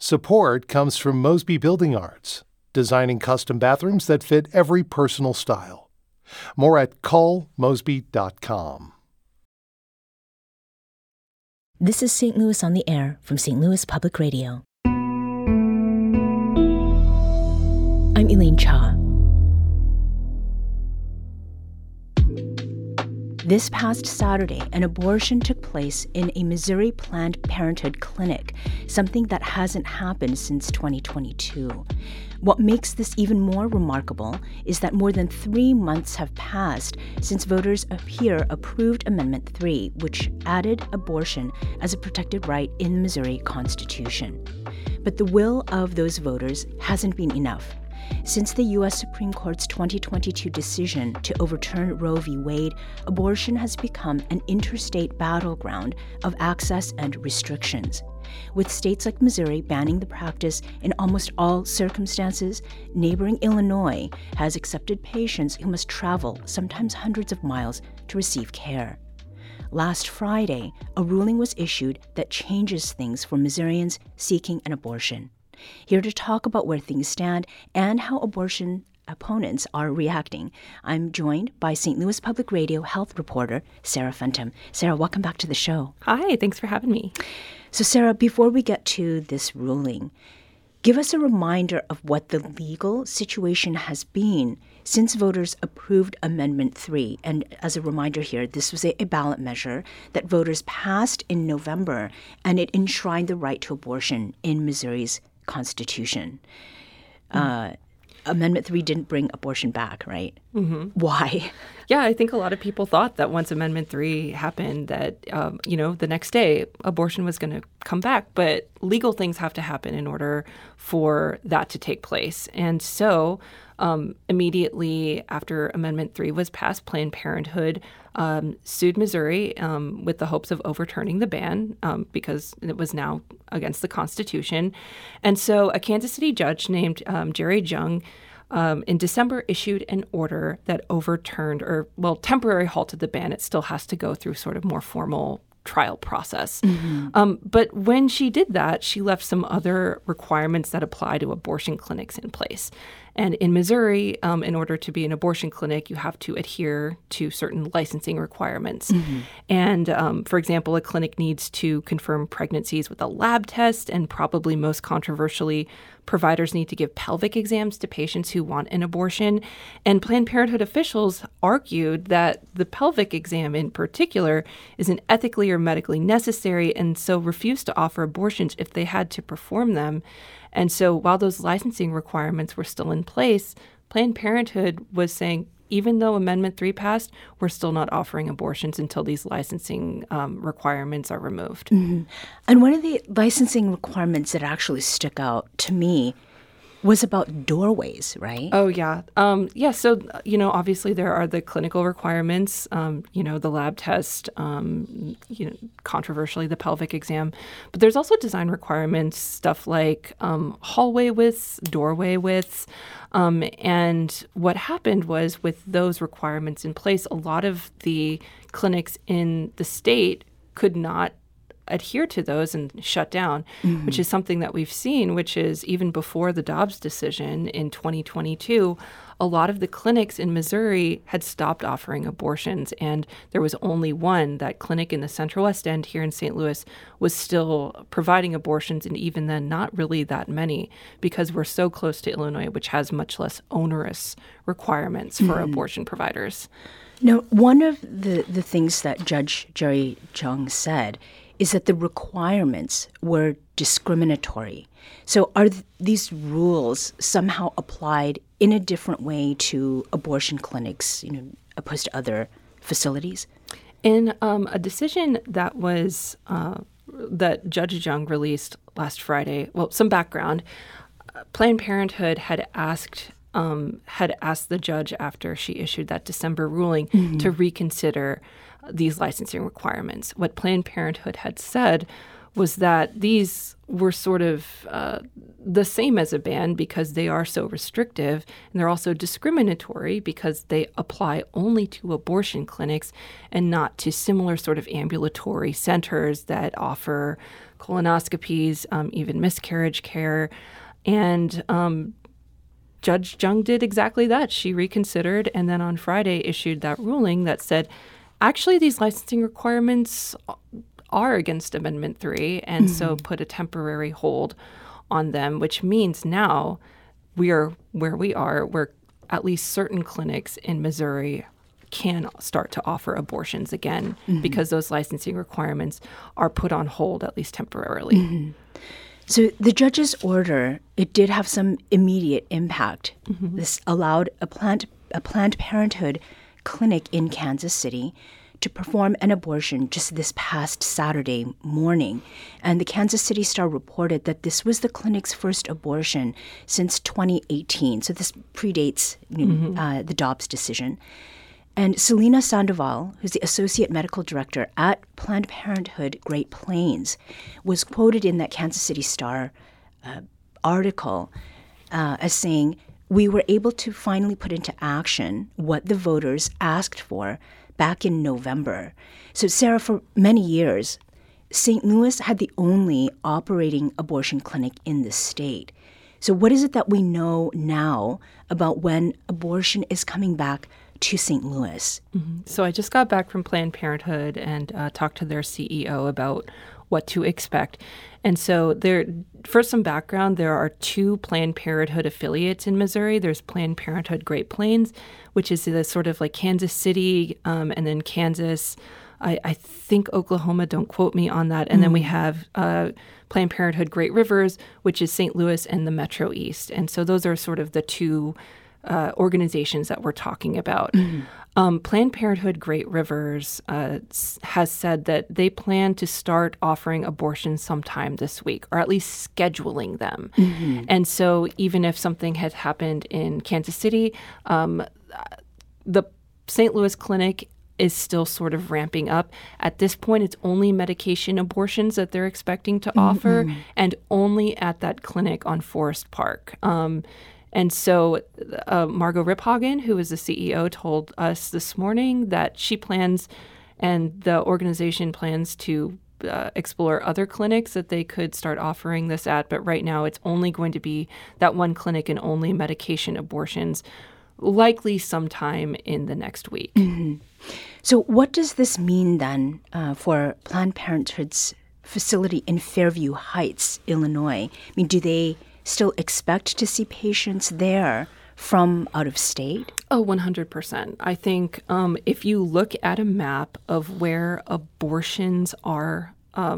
Support comes from Mosby Building Arts, designing custom bathrooms that fit every personal style. More at callmosby.com. This is St. Louis on the Air from St. Louis Public Radio. I'm Elaine Cha. This past Saturday, an abortion took place in a Missouri Planned Parenthood clinic, something that hasn't happened since 2022. What makes this even more remarkable is that more than 3 months have passed since voters here approved Amendment 3, which added abortion as a protected right in the Missouri Constitution. But the will of those voters hasn't been enough. Since the U.S. Supreme Court's 2022 decision to overturn Roe v. Wade, abortion has become an interstate battleground of access and restrictions. With states like Missouri banning the practice in almost all circumstances, neighboring Illinois has accepted patients who must travel sometimes hundreds of miles to receive care. Last Friday, a ruling was issued that changes things for Missourians seeking an abortion. Here to talk about where things stand and how abortion opponents are reacting, I'm joined by St. Louis Public Radio health reporter Sarah Fenton. Sarah, welcome back to the show. Hi, thanks for having me. So Sarah, before we get to this ruling, give us a reminder of what the legal situation has been since voters approved Amendment 3. And as a reminder here, this was a ballot measure that voters passed in November, and it enshrined the right to abortion in Missouri's Constitution. Amendment 3 didn't bring abortion back, right? Mm-hmm. Why? Yeah, I think a lot of people thought that once Amendment 3 happened that, the next day abortion was going to come back. But legal things have to happen in order for that to take place. And so immediately after Amendment 3 was passed, Planned Parenthood sued Missouri with the hopes of overturning the ban because it was now against the Constitution. And so a Kansas City judge named Jerry Jung in December issued an order that overturned temporarily halted the ban. It still has to go through sort of more formal trial process. Mm-hmm. But when she did that, she left some other requirements that apply to abortion clinics in place. And in Missouri, in order to be an abortion clinic, you have to adhere to certain licensing requirements. Mm-hmm. And for example, a clinic needs to confirm pregnancies with a lab test, and probably most controversially, providers need to give pelvic exams to patients who want an abortion. And Planned Parenthood officials argued that the pelvic exam in particular isn't ethically or medically necessary, and so refused to offer abortions if they had to perform them. And so while those licensing requirements were still in place, Planned Parenthood was saying, even though Amendment 3 passed, we're still not offering abortions until these licensing requirements are removed. Mm-hmm. And one of the licensing requirements that actually stuck out to me was about doorways, right? Oh, yeah. So, obviously there are the clinical requirements, the lab test, controversially the pelvic exam. But there's also design requirements, stuff like hallway widths, doorway widths. And what happened was with those requirements in place, a lot of the clinics in the state could not adhere to those and shut down, mm-hmm. which is something that we've seen, which is even before the Dobbs decision in 2022, a lot of the clinics in Missouri had stopped offering abortions, and there was only one, that clinic in the Central West End here in St. Louis, was still providing abortions, and even then not really that many, because we're so close to Illinois, which has much less onerous requirements for mm-hmm. abortion providers. Now, one of the things that Judge Jerry Jung said is that the requirements were discriminatory. So are these rules somehow applied in a different way to abortion clinics, opposed to other facilities? In a decision that was that Judge Jung released last Friday, some background, Planned Parenthood had asked the judge after she issued that December ruling mm-hmm. to reconsider these licensing requirements. What Planned Parenthood had said was that these were sort of the same as a ban because they are so restrictive, and they're also discriminatory because they apply only to abortion clinics and not to similar sort of ambulatory centers that offer colonoscopies, even miscarriage care. And Judge Jung did exactly that. She reconsidered and then on Friday issued that ruling that said, actually, these licensing requirements are against Amendment 3, and so put a temporary hold on them, which means now we are where we are, where at least certain clinics in Missouri can start to offer abortions again because those licensing requirements are put on hold, at least temporarily. So the judge's order, it did have some immediate impact. This allowed a Planned Parenthood clinic in Kansas City to perform an abortion just this past Saturday morning. And the Kansas City Star reported that this was the clinic's first abortion since 2018. So this predates the Dobbs decision. And Selena Sandoval, who's the associate medical director at Planned Parenthood Great Plains, was quoted in that Kansas City Star article as saying, "We were able to finally put into action what the voters asked for back in November." So, Sarah, for many years, St. Louis had the only operating abortion clinic in the state. So what is it that we know now about when abortion is coming back to St. Louis? So I just got back from Planned Parenthood and talked to their CEO about what to expect. And so for some background, there are 2 Planned Parenthood affiliates in Missouri. There's Planned Parenthood Great Plains, which is the sort of like Kansas City, and then Kansas, I think Oklahoma, don't quote me on that. And then we have Planned Parenthood Great Rivers, which is St. Louis and the Metro East. And so those are sort of the 2 organizations that we're talking about. Planned Parenthood Great Rivers has said that they plan to start offering abortions sometime this week, or at least scheduling them. And so even if something had happened in Kansas City, the St. Louis clinic is still sort of ramping up. At this point, it's only medication abortions that they're expecting to offer, and only at that clinic on Forest Park. And so Margot Riphagen, who is the CEO, told us this morning that she plans and the organization plans to explore other clinics that they could start offering this at. But right now, it's only going to be that one clinic and only medication abortions, likely sometime in the next week. So what does this mean then for Planned Parenthood's facility in Fairview Heights, Illinois? I mean, do they still expect to see patients there from out of state? Oh, 100%. I think if you look at a map of where abortions are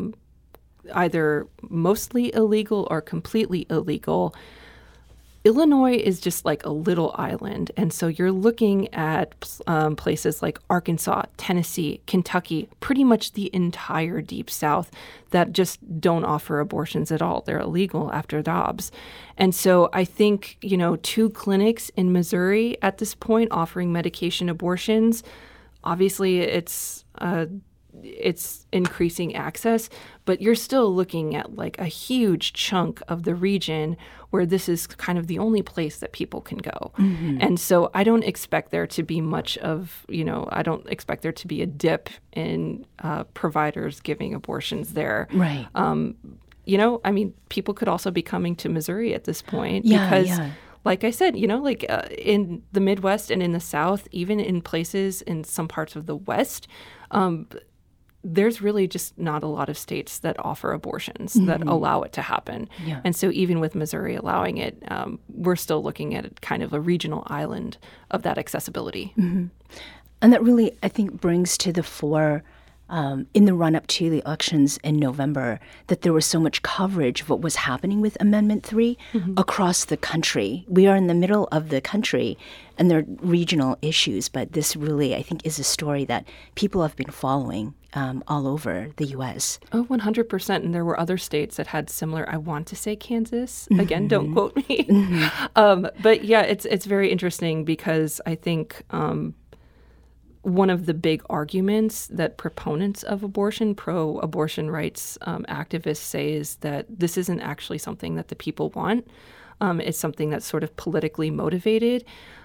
either mostly illegal or completely illegal, Illinois is just like a little island. And so you're looking at places like Arkansas, Tennessee, Kentucky, pretty much the entire Deep South that just don't offer abortions at all. They're illegal after Dobbs. And so I think, 2 clinics in Missouri at this point offering medication abortions, obviously it's increasing access, but you're still looking at like a huge chunk of the region where this is kind of the only place that people can go. And so I don't expect there to be much of, I don't expect there to be a dip in providers giving abortions there. Right. People could also be coming to Missouri at this point because like I said, in the Midwest and in the South, even in places in some parts of the West, there's really just not a lot of states that offer abortions that allow it to happen. And so even with Missouri allowing it, we're still looking at kind of a regional island of that accessibility. And that really, I think, brings to the fore in the run-up to the elections in November that there was so much coverage of what was happening with Amendment 3 across the country. We are in the middle of the country, and there are regional issues, but this really, I think, is a story that people have been following all over the U.S. Oh, 100%. And there were other states that had similar, I want to say Kansas. Again, don't quote me. But yeah, it's very interesting because I think one of the big arguments that proponents of abortion, pro-abortion rights activists say is that this isn't actually something that the people want. It's something that's sort of politically motivated.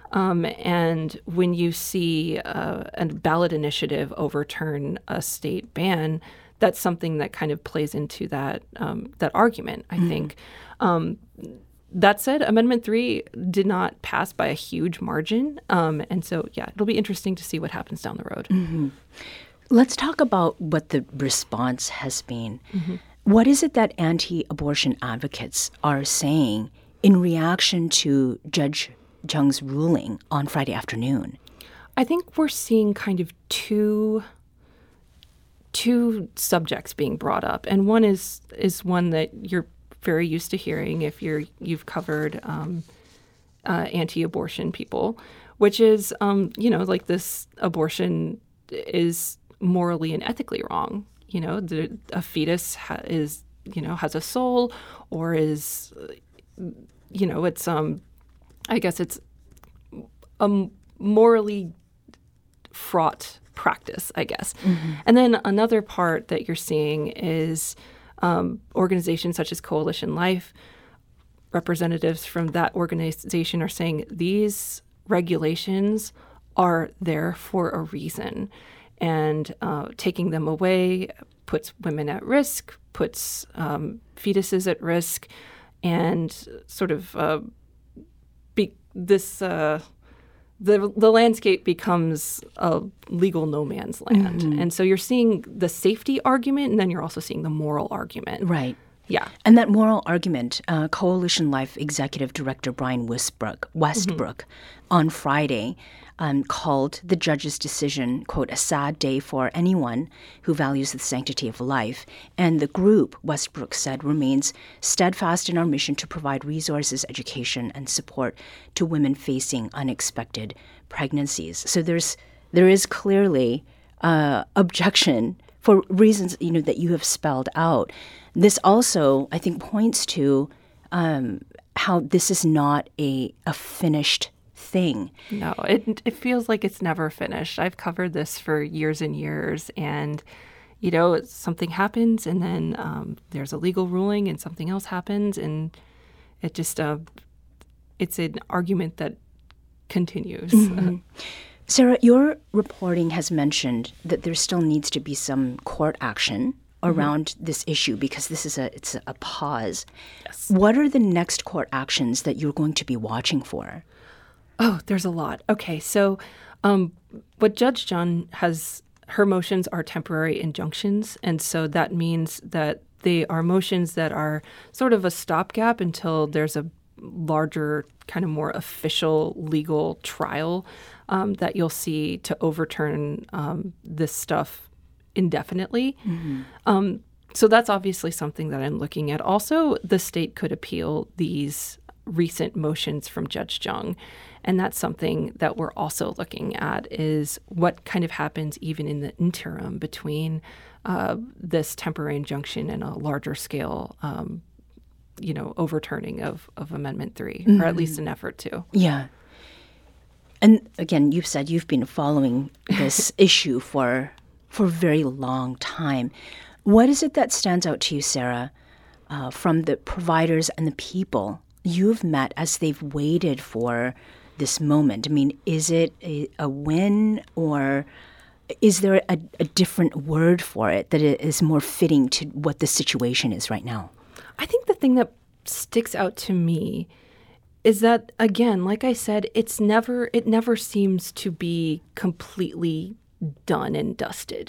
And when you see a ballot initiative overturn a state ban, that's something that kind of plays into that that argument, I think. That said, Amendment 3 did not pass by a huge margin. And so, yeah, it'll be interesting to see what happens down the road. Let's talk about what the response has been. What is it that anti-abortion advocates are saying in reaction to Judge Jung's ruling on Friday afternoon? I think we're seeing kind of two subjects being brought up, and one is one that you're very used to hearing if you've covered anti-abortion people, which is like this abortion is morally and ethically wrong. A fetus has a soul, or is it's I guess it's a morally fraught practice, I guess. And then another part that you're seeing is organizations such as Coalition Life. Representatives from that organization are saying these regulations are there for a reason, and taking them away puts women at risk, puts fetuses at risk, and sort of the landscape becomes a legal no man's land. And so you're seeing the safety argument, and then you're also seeing the moral argument. Right. Yeah. And that moral argument, Coalition Life Executive Director Brian Westbrook on Friday called the judge's decision, quote, a sad day for anyone who values the sanctity of life. And the group, Westbrook said, remains steadfast in our mission to provide resources, education, and support to women facing unexpected pregnancies. So there is clearly objection for reasons that you have spelled out. This also, I think, points to how this is not a finished thing. No, it feels like it's never finished. I've covered this for years and years, and something happens, and then there's a legal ruling, and something else happens, and it just it's an argument that continues. Sarah, your reporting has mentioned that there still needs to be some court action around this issue because it's a pause. Yes. What are the next court actions that you're going to be watching for? Oh, there's a lot. Okay, so what Judge Jung her motions are temporary injunctions, and so that means that they are motions that are sort of a stopgap until there's a larger, kind of more official legal trial that you'll see to overturn this stuff indefinitely. So that's obviously something that I'm looking at. Also, the state could appeal these recent motions from Judge Jung. And that's something that we're also looking at is what kind of happens even in the interim between this temporary injunction and a larger scale, overturning of Amendment 3, or at least an effort to. Yeah. And again, you've said you've been following this issue for a very long time. What is it that stands out to you, Sarah, from the providers and the people you've met as they've waited for this moment? I mean, is it a win, or is there a different word for it that is more fitting to what the situation is right now? I think the thing that sticks out to me is that, again, like I said, it never seems to be completely done and dusted.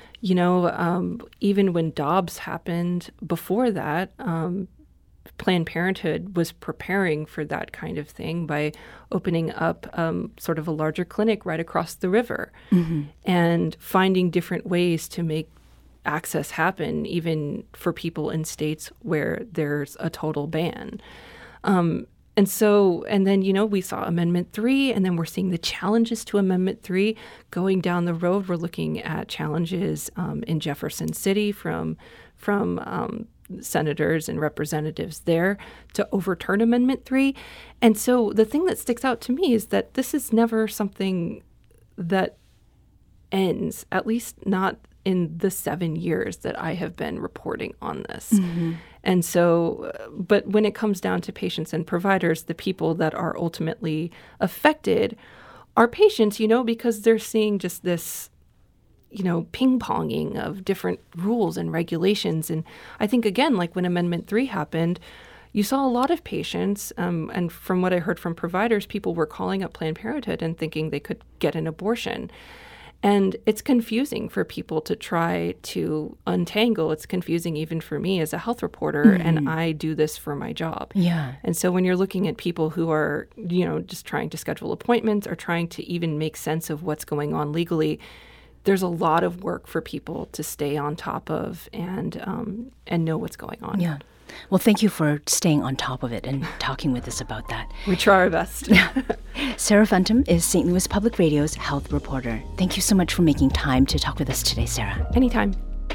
Even when Dobbs happened before that, Planned Parenthood was preparing for that kind of thing by opening up sort of a larger clinic right across the river and finding different ways to make access happen, even for people in states where there's a total ban. And then, we saw Amendment 3, and then we're seeing the challenges to Amendment 3 going down the road. We're looking at challenges in Jefferson City from senators and representatives there to overturn Amendment 3. And so the thing that sticks out to me is that this is never something that ends, at least not in the 7 years that I have been reporting on this. And so, but when it comes down to patients and providers, the people that are ultimately affected are patients, because they're seeing just this, ping-ponging of different rules and regulations. And I think, again, like when Amendment 3 happened, you saw a lot of patients, and from what I heard from providers, people were calling up Planned Parenthood and thinking they could get an abortion. And it's confusing for people to try to untangle. It's confusing even for me as a health reporter, and I do this for my job. Yeah. And so when you're looking at people who are, just trying to schedule appointments or trying to even make sense of what's going on legally, there's a lot of work for people to stay on top of and know what's going on. Yeah. Well, thank you for staying on top of it and talking with us about that. We try our best. Sarah Fenton is St. Louis Public Radio's health reporter. Thank you so much for making time to talk with us today, Sarah. Anytime.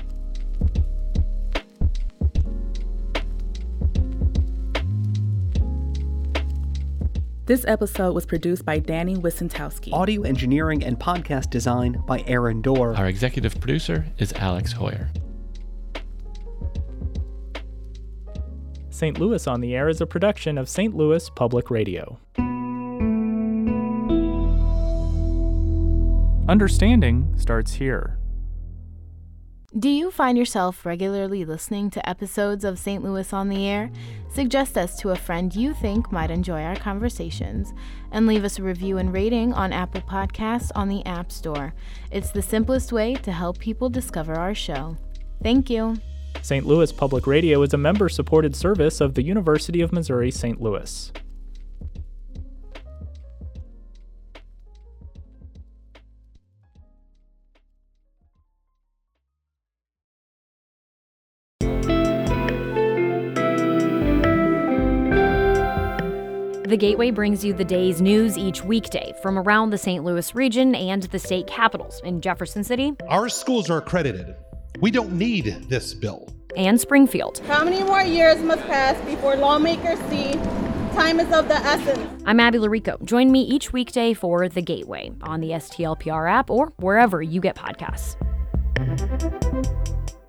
This episode was produced by Danny Wissentowski. Audio engineering and podcast design by Aaron Dorr. Our executive producer is Alex Hoyer. St. Louis on the Air is a production of St. Louis Public Radio. Understanding starts here. Do you find yourself regularly listening to episodes of St. Louis on the Air? Suggest us to a friend you think might enjoy our conversations, and leave us a review and rating on Apple Podcasts on the App Store. It's the simplest way to help people discover our show. Thank you. St. Louis Public Radio is a member-supported service of the University of Missouri St. Louis. The Gateway brings you the day's news each weekday from around the St. Louis region and the state capitals in Jefferson City. Our schools are accredited. We don't need this bill. And Springfield. How many more years must pass before lawmakers see time is of the essence? I'm Abby Larico. Join me each weekday for The Gateway on the STLPR app or wherever you get podcasts.